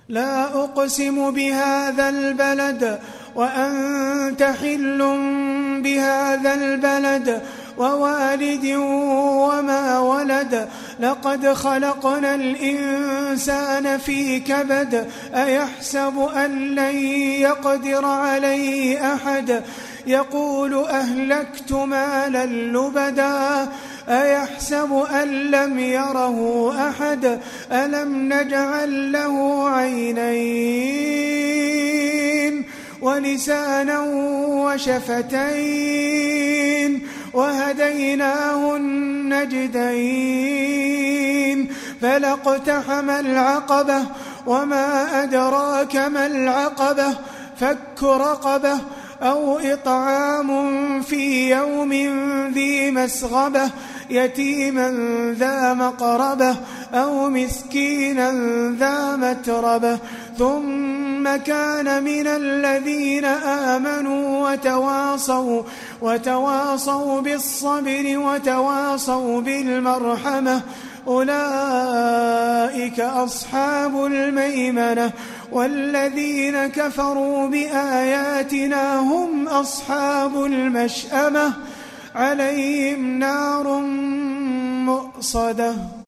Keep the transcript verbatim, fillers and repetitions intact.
لا أقسم بهذا البلد وأنت حل بهذا البلد ووالد وما ولد لقد خلقنا الإنسان في كبد أيحسب أن لن يقدر عليه أحد يقول أهلكت مالا لبدا أيحسب أن لم يره أحد ألم نجعل له عينين ولسانا وشفتين وهديناه النجدين فلاقتحم العقبة وما أدراك ما العقبة فك رقبة أو إطعام في يوم ذي مسغبة يتيما ذا مقربة أو مسكينا ذا متربة ثم كان من الذين آمنوا وتواصوا, وتواصوا بالصبر وتواصوا بالمرحمة أولئك أصحاب الميمنة والذين كفروا بآياتنا هم أصحاب المشأمة عليهم نار مؤصدة.